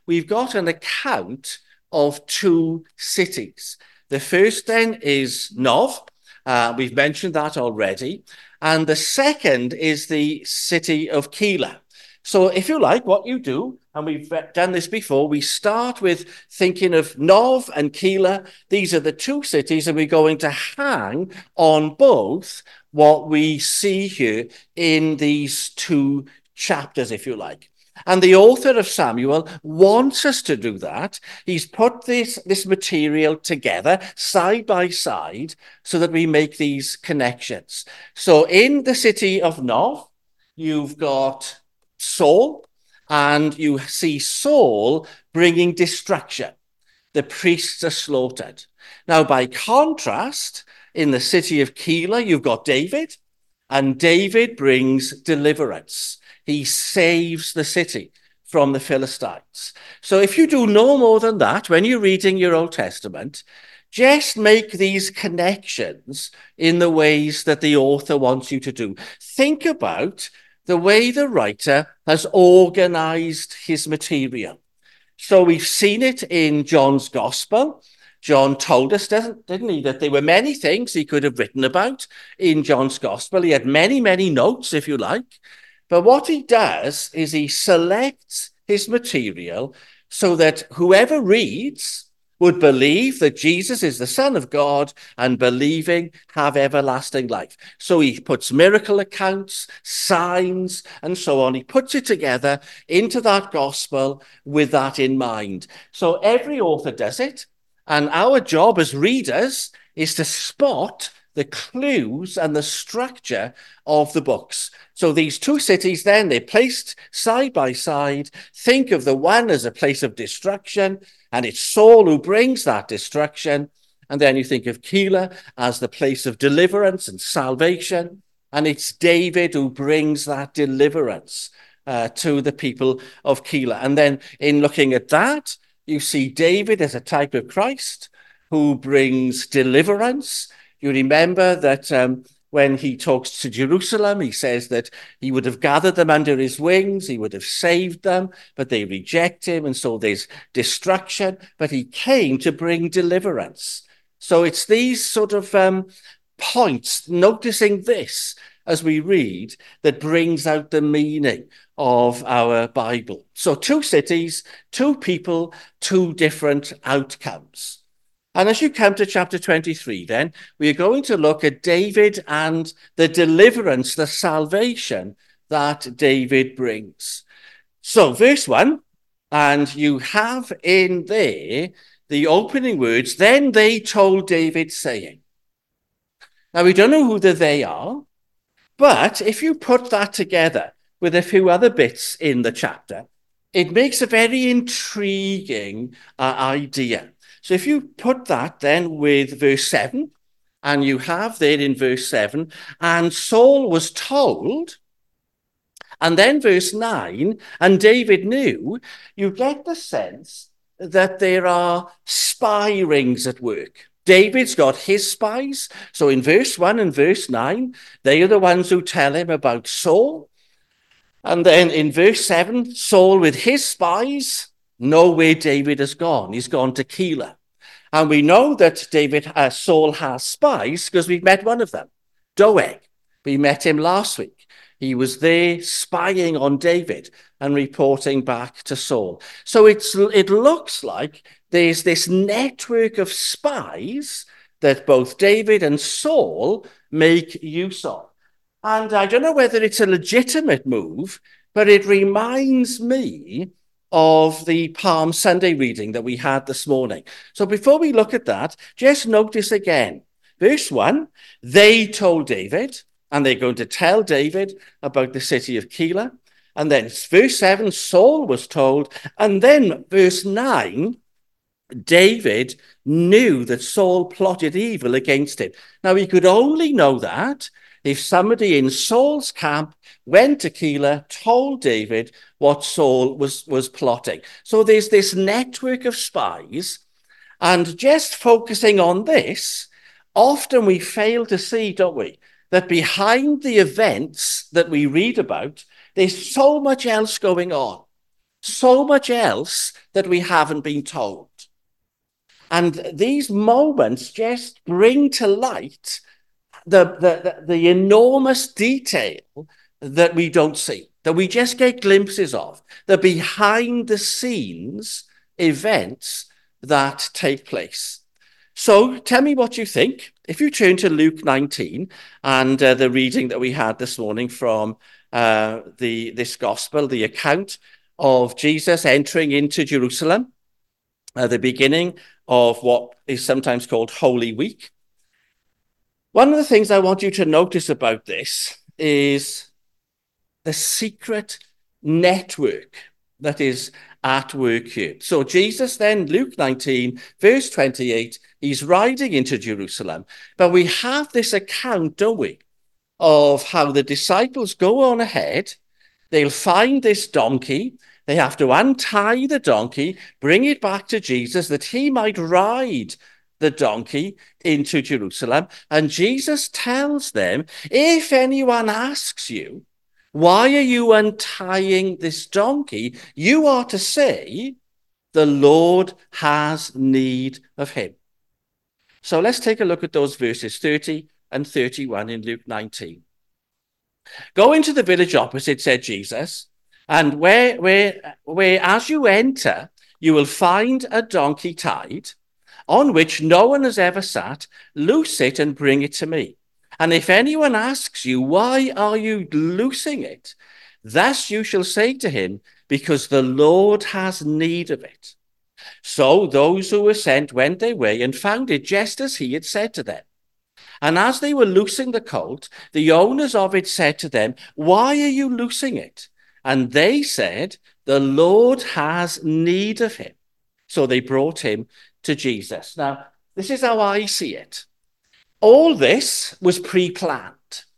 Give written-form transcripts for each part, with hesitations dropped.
we've got an account of two cities. The first then is Nov. We've mentioned that already. And the second is the city of Keilah. So if you like, what you do, and we've done this before, we start with thinking of Nov and Keilah. These are the two cities, and we're going to hang on both what we see here in these two chapters, if you like. And the author of Samuel wants us to do that. He's put this material together side by side so that we make these connections. So in the city of Nov, you've got Saul, and you see Saul bringing destruction. The priests are slaughtered. Now, by contrast, in the city of Keilah, you've got David, and David brings deliverance. He saves the city from the Philistines. So if you do no more than that, when you're reading your Old Testament, just make these connections in the ways that the author wants you to do. Think about the way the writer has organized his material. So we've seen it in John's Gospel. John told us, didn't he, that there were many things he could have written about in John's Gospel. He had many, many notes, if you like. But what he does is he selects his material so that whoever reads would believe that Jesus is the Son of God, and believing have everlasting life. So he puts miracle accounts, signs, and so on. He puts it together into that gospel with that in mind. So every author does it. And our job as readers is to spot the clues and the structure of the books. So these two cities then, they're placed side by side. Think of the one as a place of destruction, and it's Saul who brings that destruction. And then you think of Keilah as the place of deliverance and salvation, and it's David who brings that deliverance to the people of Keilah. And then in looking at that, you see David as a type of Christ who brings deliverance. You remember that when he talks to Jerusalem, he says that he would have gathered them under his wings, he would have saved them, but they reject him, and so there's destruction. But he came to bring deliverance. So it's these sort of points, noticing this as we read, that brings out the meaning of our Bible. So two cities, two people, two different outcomes. And as you come to chapter 23, then, we are going to look at David and the deliverance, the salvation that David brings. So verse 1, and you have in there the opening words, then they told David, saying. Now, we don't know who the they are, but if you put that together with a few other bits in the chapter, it makes a very intriguing idea. So if you put that then with verse 7, and you have there in verse 7, and Saul was told, and then verse 9, and David knew, you get the sense that there are spy rings at work. David's got his spies. So in verse 1 and verse 9, they are the ones who tell him about Saul. And then in verse 7, Saul with his spies know where David has gone. He's gone to Keilah. And we know that Saul has spies because we've met one of them, Doeg. We met him last week. He was there spying on David and reporting back to Saul. So it looks like there's this network of spies that both David and Saul make use of. And I don't know whether it's a legitimate move, but it reminds me of the Palm Sunday reading that we had this morning. So before we look at that, just notice again, verse 1, they told David, and they're going to tell David about the city of Keilah. And then verse 7, Saul was told. And then verse 9, David knew that Saul plotted evil against him. Now, he could only know that if somebody in Saul's camp went to Keilah, told David what Saul was plotting. So there's this network of spies, and just focusing on this, often we fail to see, don't we, that behind the events that we read about, there's so much else going on. So much else that we haven't been told. And these moments just bring to light the enormous detail that we don't see, that we just get glimpses of, the behind the scenes events that take place. So tell me what you think. If you turn to Luke 19 and the reading that we had this morning from this gospel, the account of Jesus entering into Jerusalem, the beginning of what is sometimes called Holy Week. One of the things I want you to notice about this is the secret network that is at work here. So Jesus then, Luke 19, verse 28, he's riding into Jerusalem. But we have this account, don't we, of how the disciples go on ahead. They'll find this donkey. They have to untie the donkey, bring it back to Jesus that he might ride the donkey into Jerusalem. And Jesus tells them, if anyone asks you, why are you untying this donkey? You are to say, the Lord has need of him. So let's take a look at those verses 30 and 31 in Luke 19. Go into the village opposite, said Jesus, and where as you enter, you will find a donkey tied, on which no one has ever sat. Loose it and bring it to me. And if anyone asks you, why are you loosing it? Thus you shall say to him, because the Lord has need of it. So those who were sent went their way and found it just as he had said to them. And as they were loosing the colt, the owners of it said to them, why are you loosing it? And they said, the Lord has need of him. So they brought him to Jesus. Now, this is how I see it. All this was pre-planned.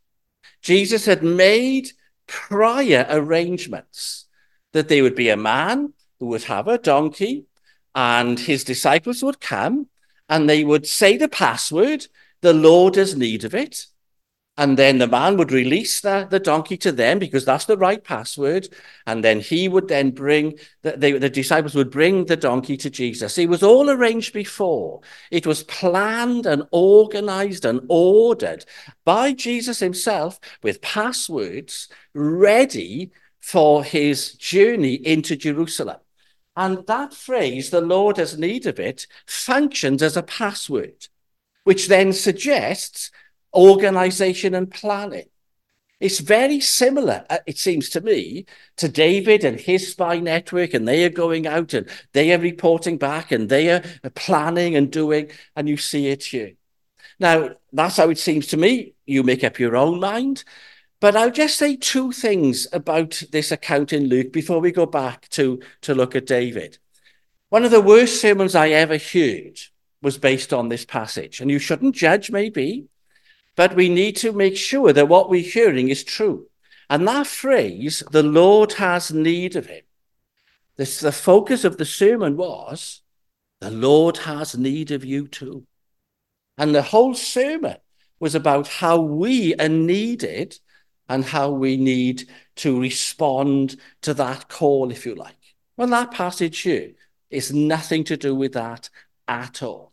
Jesus had made prior arrangements that there would be a man who would have a donkey and his disciples would come and they would say the password, the Lord has need of it. And then the man would release the donkey to them because that's the right password. And then he would then bring, the disciples would bring the donkey to Jesus. It was all arranged before. It was planned and organized and ordered by Jesus himself with passwords ready for his journey into Jerusalem. And that phrase, the Lord has need of it, functions as a password, which then suggests organization and planning. It's very similar, it seems to me, to David and his spy network, and they are going out and they are reporting back and they are planning and doing, and you see it here. Now, that's how it seems to me. You make up your own mind. But I'll just say two things about this account in Luke before we go back to look at David. One of the worst sermons I ever heard was based on this passage. And you shouldn't judge, maybe, but we need to make sure that what we're hearing is true. And that phrase, the Lord has need of him, the focus of the sermon was, the Lord has need of you too. And the whole sermon was about how we are needed and how we need to respond to that call, if you like. Well, that passage here is nothing to do with that at all.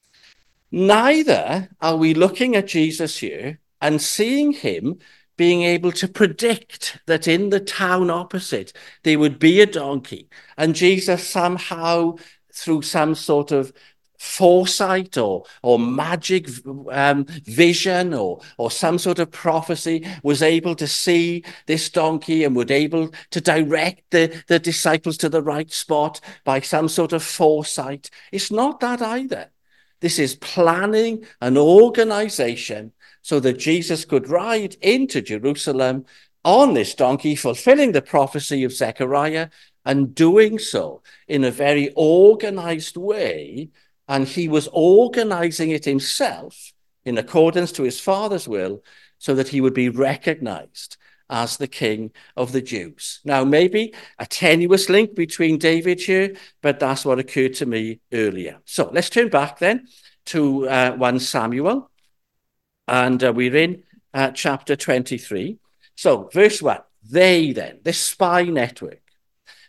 Neither are we looking at Jesus here and seeing him being able to predict that in the town opposite there would be a donkey, and Jesus somehow, through some sort of foresight or magic vision or some sort of prophecy, was able to see this donkey and would able to direct the disciples to the right spot by some sort of foresight. It's not that either. This is planning and organization so that Jesus could ride into Jerusalem on this donkey, fulfilling the prophecy of Zechariah and doing so in a very organized way. And he was organizing it himself in accordance to his Father's will so that he would be recognized as the King of the Jews. Now, maybe a tenuous link between David here, but that's what occurred to me earlier. So let's turn back then to 1 Samuel, and we're in chapter 23. So verse 1, they then, this spy network,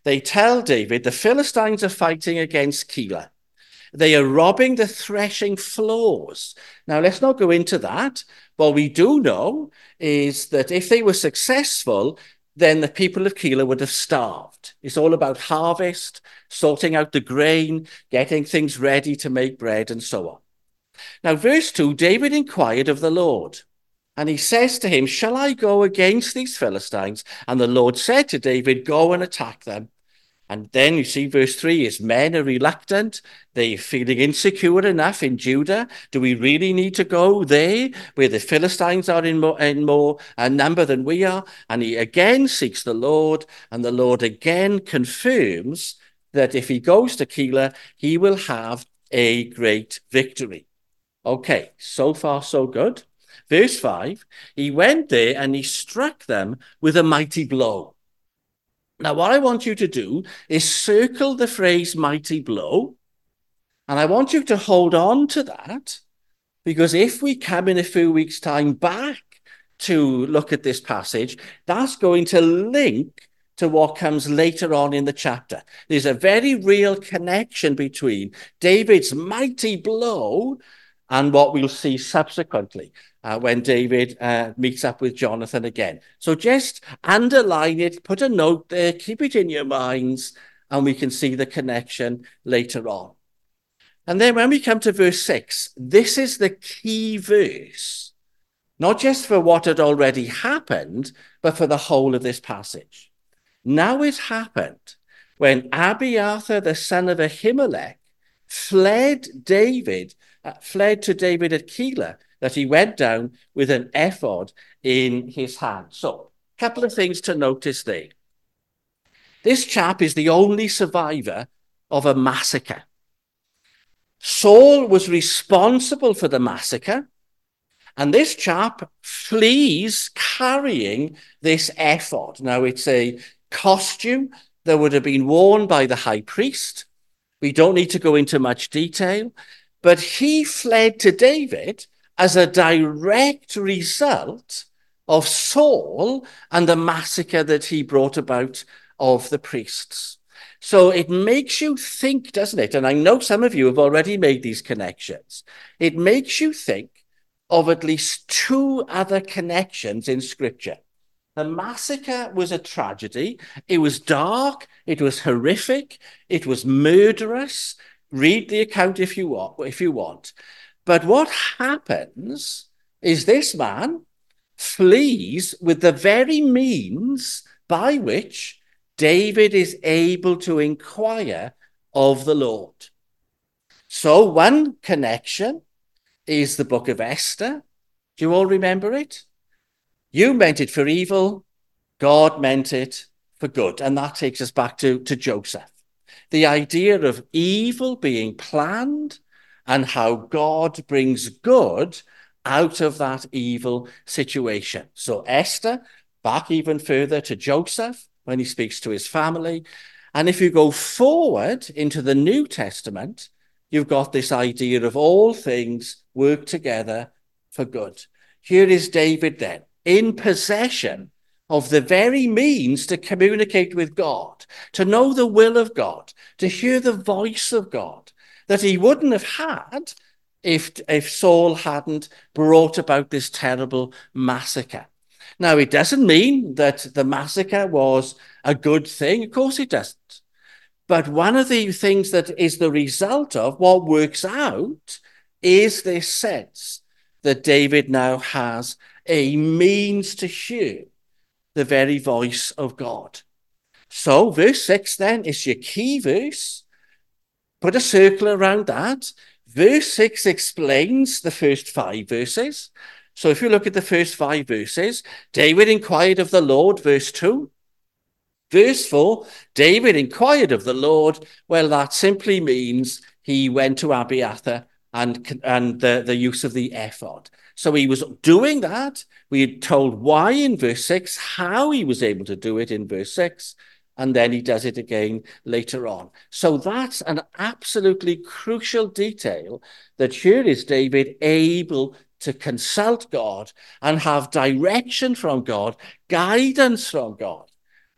they tell David, the Philistines are fighting against Keilah. They are robbing the threshing floors. Now, let's not go into that. What we do know is that if they were successful, then the people of Keilah would have starved. It's all about harvest, sorting out the grain, getting things ready to make bread, and so on. Now, verse 2, David inquired of the Lord, and he says to him, shall I go against these Philistines? And the Lord said to David, go and attack them. And then you see verse 3, his men are reluctant. They're feeling insecure enough in Judah. Do we really need to go there where the Philistines are in more number than we are? And he again seeks the Lord, and the Lord again confirms that if he goes to Keilah, he will have a great victory. Okay, so far so good. Verse 5, he went there and he struck them with a mighty blow. Now, what I want you to do is circle the phrase mighty blow, and I want you to hold on to that, because if we come in a few weeks' time back to look at this passage, that's going to link to what comes later on in the chapter. There's a very real connection between David's mighty blow and what we'll see subsequently when David meets up with Jonathan again. So just underline it, put a note there, keep it in your minds, and we can see the connection later on. And then when we come to verse 6, this is the key verse, not just for what had already happened, but for the whole of this passage. Now it happened when Abiathar, the son of Ahimelech, fled to David at Keilah, that he went down with an ephod in his hand. So, a couple of things to notice there. This chap is the only survivor of a massacre. Saul was responsible for the massacre, and this chap flees carrying this ephod. Now, it's a costume that would have been worn by the high priest. We don't need to go into much detail, but he fled to David as a direct result of Saul and the massacre that he brought about of the priests. So it makes you think, doesn't it? And I know some of you have already made these connections. It makes you think of at least two other connections in Scripture. The massacre was a tragedy. It was dark. It was horrific. It was murderous. Read the account if you want. But what happens is this man flees with the very means by which David is able to inquire of the Lord. So one connection is the book of Esther. Do you all remember it? You meant it for evil, God meant it for good. And that takes us back to Joseph. The idea of evil being planned and how God brings good out of that evil situation. So Esther, back even further to Joseph when he speaks to his family. And if you go forward into the New Testament, you've got this idea of all things work together for good. Here is David then, in possession of the very means to communicate with God, to know the will of God, to hear the voice of God, that he wouldn't have had if Saul hadn't brought about this terrible massacre. Now, it doesn't mean that the massacre was a good thing. Of course it doesn't. But one of the things that is the result of what works out is this sense that David now has a means to hear the very voice of God. So verse 6 then is your key verse. Put a circle around that. Verse 6 explains the first 5 verses. So if you look at the first 5 verses, David inquired of the Lord, verse 2. Verse 4, David inquired of the Lord. Well, that simply means he went to Abiathar and the use of the ephod. So he was doing that. We had told why in verse 6, how he was able to do it in verse 6, and then he does it again later on. So that's an absolutely crucial detail, that here is David able to consult God and have direction from God, guidance from God.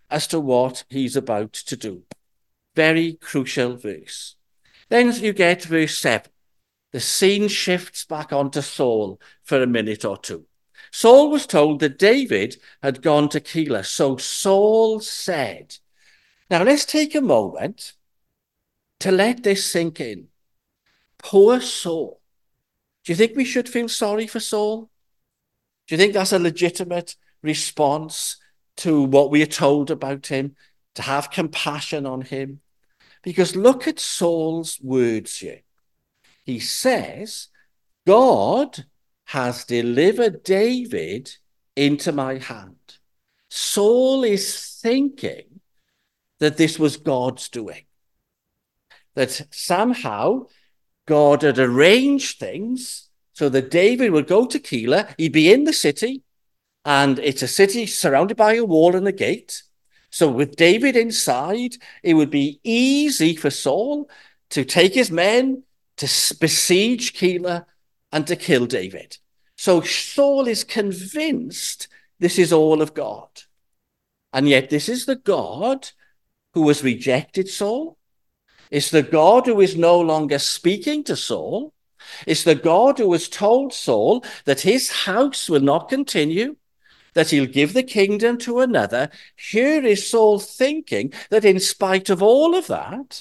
as to what he's about to do. Very crucial verse. Then you get verse 7. The scene shifts back onto Saul for a minute or two. Saul was told that David had gone to Keilah. So Saul said, now let's take a moment to let this sink in. Poor Saul. Do you think we should feel sorry for Saul? Do you think that's a legitimate response to what we are told about him, to have compassion on him? Because look at Saul's words here. He says, God has delivered David into my hand. Saul is thinking that this was God's doing, that somehow God had arranged things so that David would go to Keilah, he'd be in the city, and it's a city surrounded by a wall and a gate. So with David inside, it would be easy for Saul to take his men to besiege Keilah and to kill David. So Saul is convinced this is all of God. And yet this is the God who has rejected Saul. It's the God who is no longer speaking to Saul. It's the God who has told Saul that his house will not continue, that he'll give the kingdom to another. Here is Saul thinking that in spite of all of that,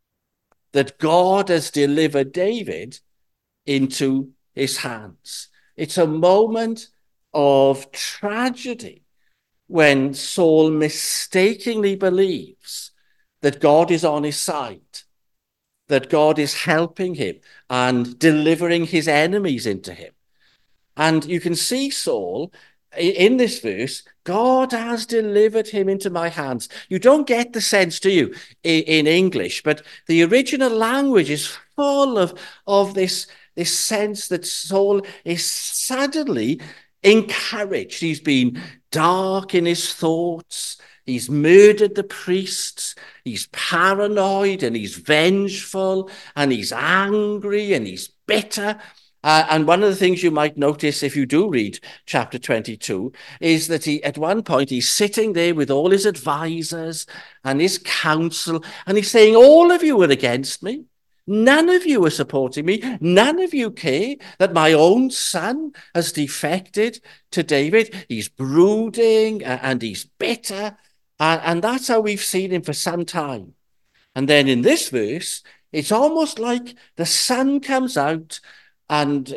that God has delivered David into his hands. It's a moment of tragedy when Saul mistakenly believes that God is on his side, that God is helping him and delivering his enemies into him. And you can see Saul in this verse, God has delivered him into my hands. You don't get the sense, do you, in English, but the original language is full of this sense that Saul is suddenly encouraged. He's been dark in his thoughts. He's murdered the priests. He's paranoid and he's vengeful and he's angry and he's bitter. And one of the things you might notice if you do read chapter 22 is that at one point he's sitting there with all his advisors and his counsel, and he's saying, all of you are against me. None of you are supporting me. None of you care that my own son has defected to David. He's brooding and he's bitter. And that's how we've seen him for some time. And then in this verse, it's almost like the sun comes out and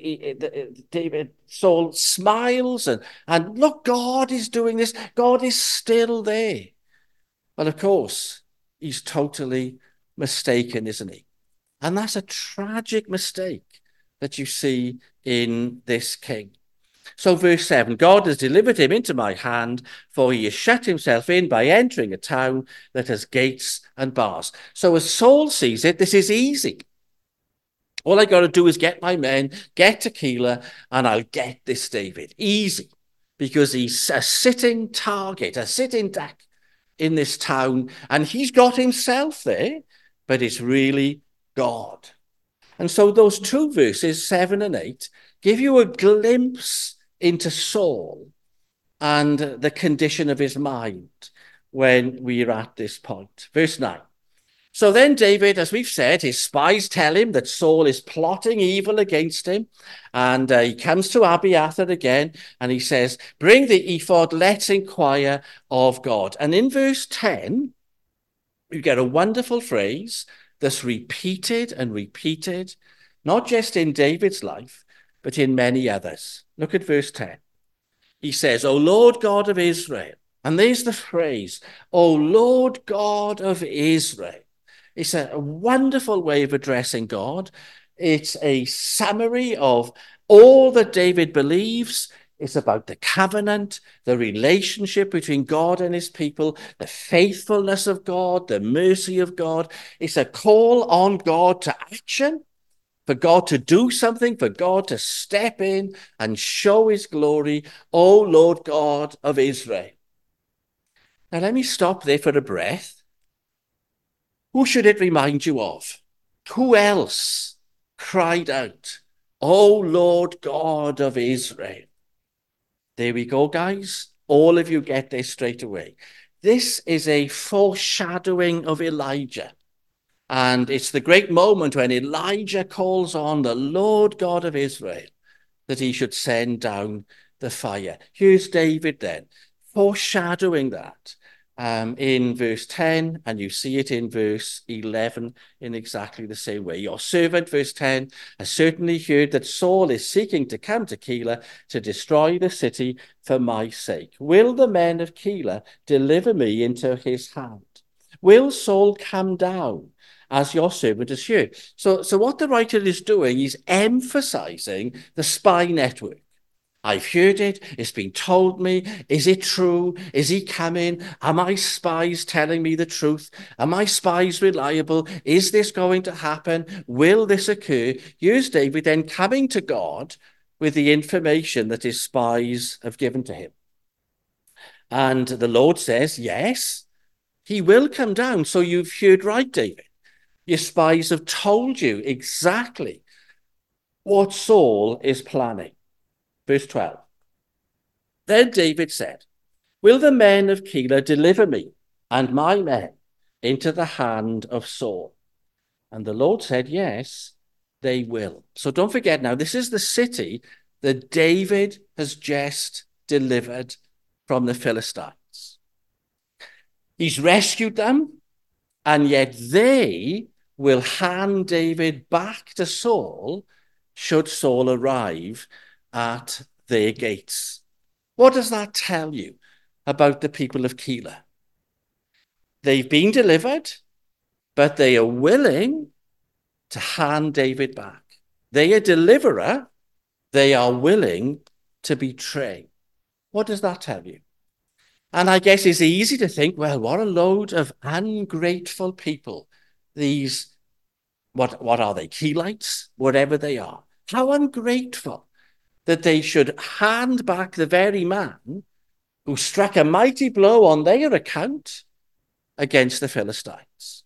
Saul smiles and look, God is doing this. God is still there. But of course, he's totally mistaken, isn't he? And that's a tragic mistake that you see in this king. So verse 7, God has delivered him into my hand, for he has shut himself in by entering a town that has gates and bars. So as Saul sees it, this is easy. All I got to do is get my men, get to Keilah, and I'll get this David. Easy, because he's a sitting target, a sitting duck in this town, and he's got himself there, but it's really God. And so those two verses, 7 and 8, give you a glimpse into Saul and the condition of his mind when we're at this point. Verse 9. So then David, as we've said, his spies tell him that Saul is plotting evil against him. And he comes to Abiathar again and he says, bring the ephod, let's inquire of God. And in verse 10, you get a wonderful phrase that's repeated and repeated, not just in David's life, but in many others. Look at verse 10. He says, O Lord God of Israel. And there's the phrase, O Lord God of Israel. It's a wonderful way of addressing God. It's a summary of all that David believes. It's about the covenant, the relationship between God and his people, the faithfulness of God, the mercy of God. It's a call on God to action, for God to do something, for God to step in and show his glory, O Lord God of Israel. Now let me stop there for a breath. Who should it remind you of? Who else cried out, O Lord God of Israel? There we go, guys. All of you get this straight away. This is a foreshadowing of Elijah. And it's the great moment when Elijah calls on the Lord God of Israel that he should send down the fire. Here's David then, foreshadowing that in verse 10, and you see it in verse 11 in exactly the same way. Your servant, verse 10, has certainly heard that Saul is seeking to come to Keilah to destroy the city for my sake. Will the men of Keilah deliver me into his hand? Will Saul come down as your servant has heard? So what the writer is doing is emphasizing the spy network. I've heard it. It's been told me. Is it true? Is he coming? Are my spies telling me the truth? Are my spies reliable? Is this going to happen? Will this occur? Here's David then coming to God with the information that his spies have given to him. And the Lord says, yes, he will come down. So you've heard right, David. Your spies have told you exactly what Saul is planning. Verse 12. Then David said, will the men of Keilah deliver me and my men into the hand of Saul? And the Lord said, yes, they will. So don't forget now, this is the city that David has just delivered from the Philistines. He's rescued them, and yet they will hand David back to Saul should Saul arrive at their gates. What does that tell you about the people of Keilah? They've been delivered, but they are willing to hand David back. They are deliverer. They are willing to betray. What does that tell you? And I guess it's easy to think, well, what a load of ungrateful people. These, what are they, Keilites? Whatever they are. How ungrateful that they should hand back the very man who struck a mighty blow on their account against the Philistines.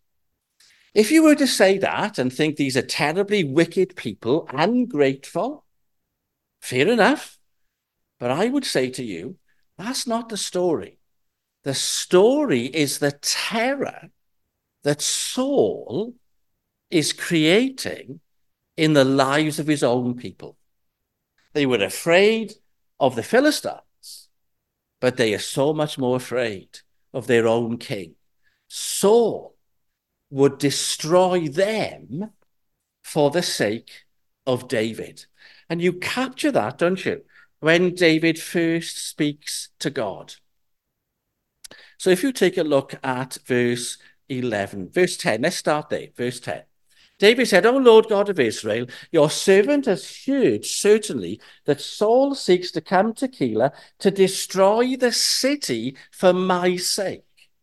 If you were to say that and think these are terribly wicked people, ungrateful, fair enough. But I would say to you, that's not the story. The story is the terror that Saul is creating in the lives of his own people. They were afraid of the Philistines, but they are so much more afraid of their own king. Saul would destroy them for the sake of David. And you capture that, don't you, when David first speaks to God. So if you take a look at verse 11, verse 10, let's start there, verse 10. David said, O Lord God of Israel, your servant has heard certainly that Saul seeks to come to Keilah to destroy the city for my sake.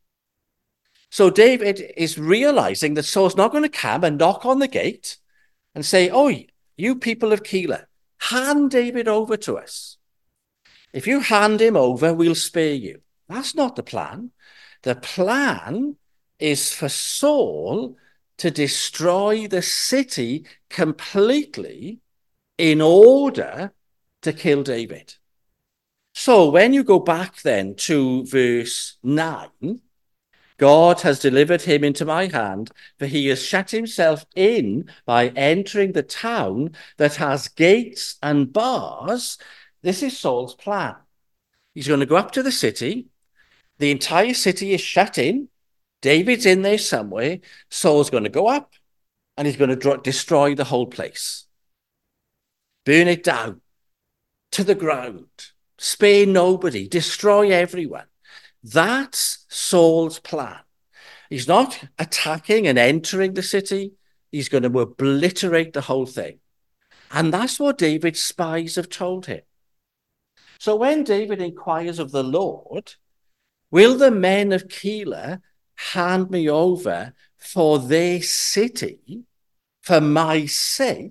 So David is realizing that Saul's not going to come and knock on the gate and say, oh, you people of Keilah, hand David over to us. If you hand him over, we'll spare you. That's not the plan. The plan is for Saul to destroy the city completely in order to kill David. So when you go back then to verse 9, God has delivered him into my hand, for he has shut himself in by entering the town that has gates and bars. This is Saul's plan. He's going to go up to the city. The entire city is shut in. David's in there somewhere. Saul's going to go up and he's going to destroy the whole place. Burn it down to the ground. Spare nobody. Destroy everyone. That's Saul's plan. He's not attacking and entering the city. He's going to obliterate the whole thing. And that's what David's spies have told him. So when David inquires of the Lord, will the men of Keilah hand me over for their city, for my sake?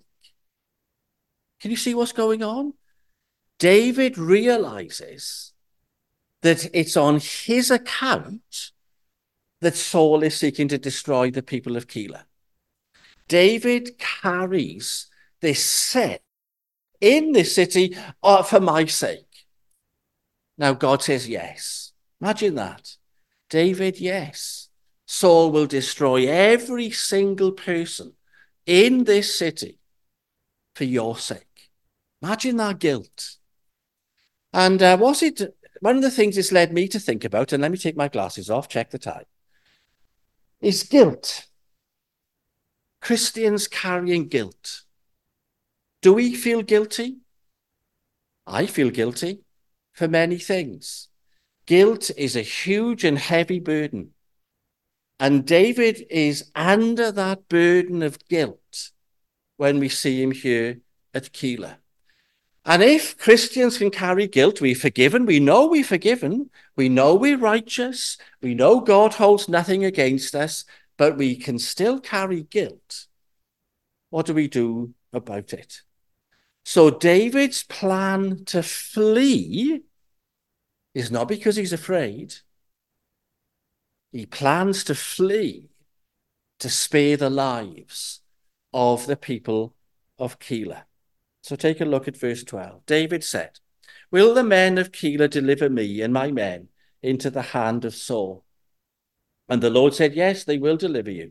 Can you see what's going on? David realizes that it's on his account that Saul is seeking to destroy the people of Keilah. David carries this sin in this city for my sake. Now God says yes. Imagine that. David, yes. Saul will destroy every single person in this city for your sake. Imagine that guilt. And one of the things it's led me to think about, and let me take my glasses off, check the time, is guilt. Christians carrying guilt. Do we feel guilty? I feel guilty for many things. Guilt is a huge and heavy burden. And David is under that burden of guilt when we see him here at Keilah. And if Christians can carry guilt, we're forgiven, we know we're forgiven, we know we're righteous, we know God holds nothing against us, but we can still carry guilt. What do we do about it? So David's plan to flee is not because he's afraid. He plans to flee to spare the lives of the people of Keilah. So take a look at verse 12. David said, "Will the men of Keilah deliver me and my men into the hand of Saul?" And the Lord said, "Yes, they will deliver you."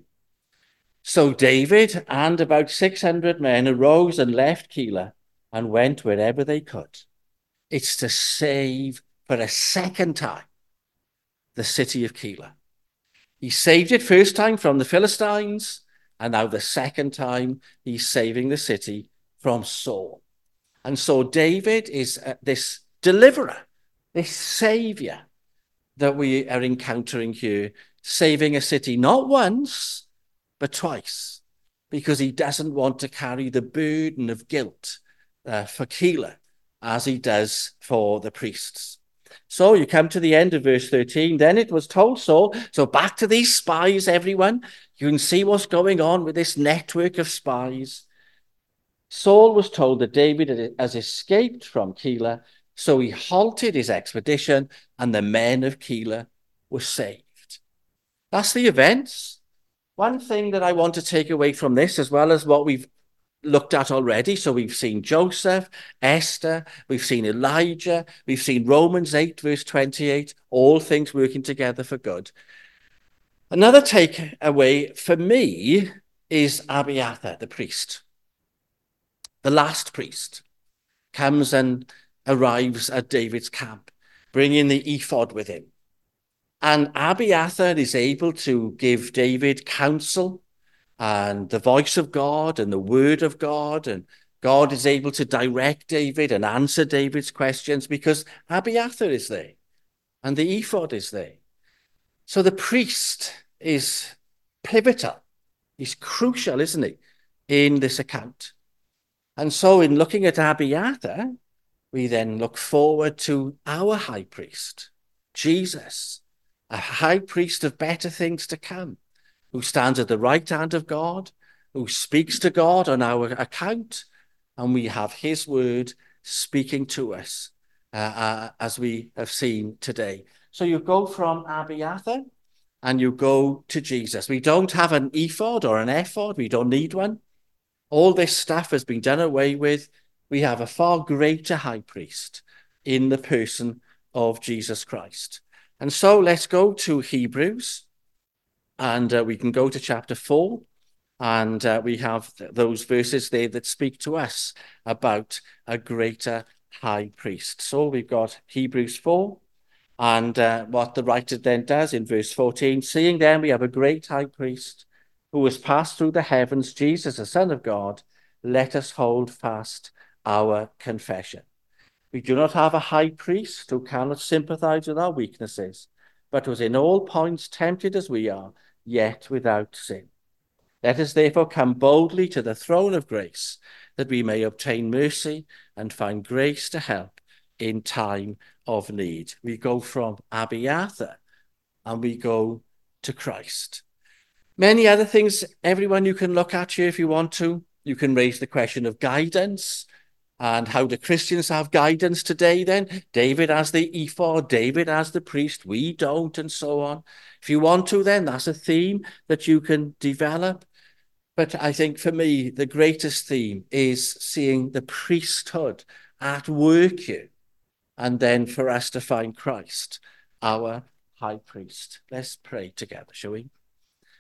So David and about 600 men arose and left Keilah and went wherever they could. It's to save, for a second time, the city of Keilah. He saved it first time from the Philistines, and now the second time he's saving the city from Saul. And so David is this deliverer, this savior that we are encountering here, saving a city not once, but twice, because he doesn't want to carry the burden of guilt for Keilah as he does for the priests. So you come to the end of verse 13. Then it was told Saul, so back to these spies, everyone. You can see what's going on with this network of spies. Saul was told that David has escaped from Keilah, so he halted his expedition and the men of Keilah were saved. That's the events. One thing that I want to take away from this, as well as what we've looked at already. So we've seen Joseph, Esther, we've seen Elijah, we've seen Romans 8, verse 28, all things working together for good. Another takeaway for me is Abiathar, the priest. The last priest comes and arrives at David's camp, bringing the ephod with him. And Abiathar is able to give David counsel and the voice of God and the word of God. And God is able to direct David and answer David's questions because Abiathar is there and the ephod is there. So the priest is pivotal. He's crucial, isn't he, in this account? And so in looking at Abiathar, we then look forward to our high priest, Jesus, a high priest of better things to come, who stands at the right hand of God, who speaks to God on our account, and we have his word speaking to us as we have seen today. So you go from Abiathar and you go to Jesus. We don't have an ephod or an ephod. We don't need one. All this stuff has been done away with. We have a far greater high priest in the person of Jesus Christ. And so let's go to Hebrews, and we can go to chapter 4, and we have those verses there that speak to us about a greater high priest. So we've got Hebrews 4, and what the writer then does in verse 14, seeing then we have a great high priest who has passed through the heavens, Jesus, the Son of God, let us hold fast our confession. We do not have a high priest who cannot sympathize with our weaknesses, but was in all points tempted as we are, yet without sin. Let us therefore come boldly to the throne of grace, that we may obtain mercy and find grace to help in time of need. We go from Abiathar and we go to Christ. Many other things, everyone, you can look at here if you want to. You can raise the question of guidance. And how do Christians have guidance today then? David as the ephod, David as the priest, we don't, and so on. If you want to, then that's a theme that you can develop. But I think for me, the greatest theme is seeing the priesthood at work here. And then for us to find Christ, our high priest. Let's pray together, shall we?